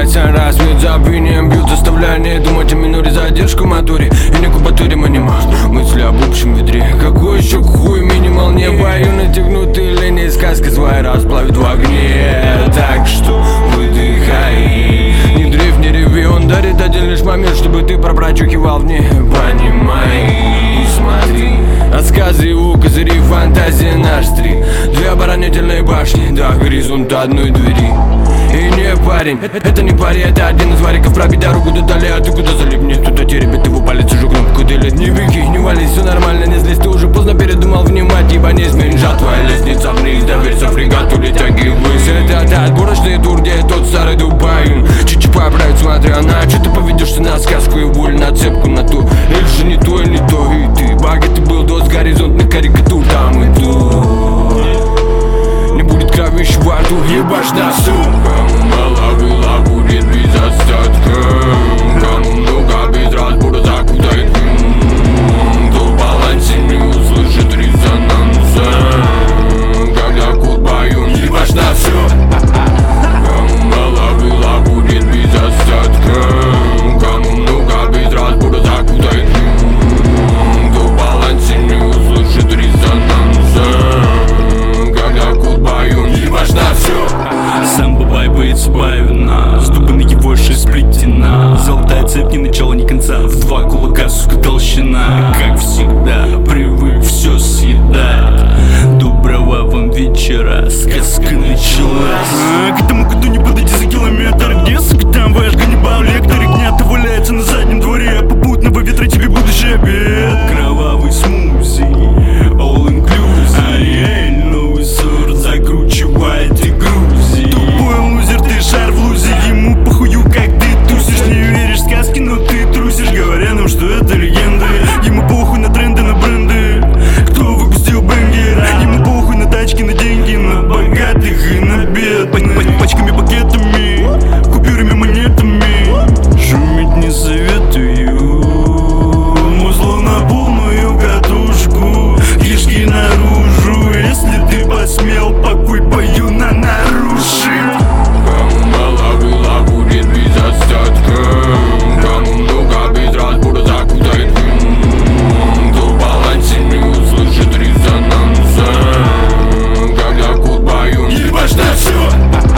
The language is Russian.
Сдавайся, раз ведь забвением бьют, заставляя не думать о миноре, задержку в моторе и не кубатуре анимат. Мысли об общем ведре, какой еще хуй минимал, не бою натягнутые линии, сказка своя расплавит в огне. Так что выдыхай, не дрейф, не реви, он дарит один лишь момент, чтобы ты пробрачухивал в ней. Понимай и смотри, рассказы его козыри, фантазия наш стрит. Две оборонительные башни до горизонта одной двери. И не парень, это не парень, это один из вариков. Пробей дорогу до дали, а ты куда залипнешь? Кто-то теребит его палец, уже кнопку делит. Не беги, не вались, все нормально, не злись. Ты уже поздно передумал внимать, ибо не изменжа твоя лестница вниз. Доверься фрегату, летяги ввысь. Это отборочный тур, где тот старый Дубай. Чуть-чуть поправить, смотря на что ты поведешься на сказку и боль, на цепку, на ту. Или же не то, или не то, и ты богатый был до горизонтных карикатур. Там иду, не будет кровища во рту, ебашь на суп. Кому мало было, будет без остатка. Кому много, без разбора закутает. Кто в балансе не услышит резонанса, когда кот бою, ебашь на суп. Кому мало было, будет без остатка. Кому много, без разбора закутает. Кто в балансе не услышит резонанса, когда кот бою, ебашь на суп. Сам бабай боится бавина, с дубами его шесть сплетена. Золотая цепь ни начала, ни конца, в два кулака, сука, толщина. Как всегда, привык все съедать. Доброго вам вечера, сказка началась. К тому году не подойти за километр, где, сука, там ваш Ганнибал Лектор. Гнято валяется на заднем дворе, попутного ветра тебе будущий обед. Кровавый смузи, all inclusive. Ариэль, новый сорт, закручивает и грузи. Тупой лузер, ты шар в лузе, ему похую, как ты тусишь. Не веришь в сказки, но ты трусишь, говоря нам, что это легенды. Ему похуй на тренды, на бренды, кто выпустил бенгер. Ему похуй на тачки, на деньги, на богатых и на бедных. Пачками, пакетами, купюрами, монетами шуметь не советую. Музло на полную катушку, кишки наружу. Если ты посмел, покой бою на нарушит. Кому мало было, будет без остатка. Кому много, без разбора закутает. Кто в балансе не услышит резонанса, когда кот бою, ебашь на всё.